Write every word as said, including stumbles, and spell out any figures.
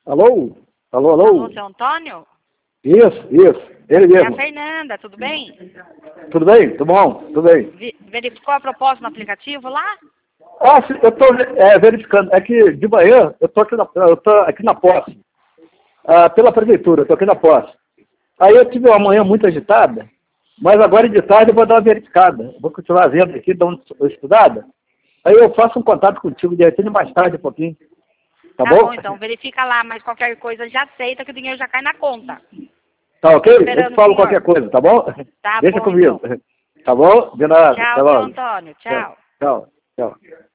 Alô? Alô, alô? Alô, seu Antônio? Isso, isso. Ele É a mesmo. Fernanda, tudo bem? Tudo bem? Tudo bom? Tudo bem. Vi- verificou a proposta no aplicativo lá? Ah, sim, eu estou verificando. É que de manhã eu estou aqui na, eu tô aqui na posse. Ah, pela prefeitura, eu estou aqui na posse. Aí eu tive uma manhã muito agitada, mas agora de tarde eu vou dar uma verificada. Vou continuar vendo aqui, dando uma estudada. Aí eu faço um contato contigo de repente mais tarde um pouquinho. Tá, Tá bom? bom, então, verifica lá, mas qualquer coisa já aceita que o dinheiro já cai na conta. Tá ok? Eu Esperando te o falo senhor. qualquer coisa, tá bom? Tá Deixa bom, comigo. então. Tá bom? De nada. Até Tchau, seu logo. Antônio. Tchau, Tchau. tchau. Tchau.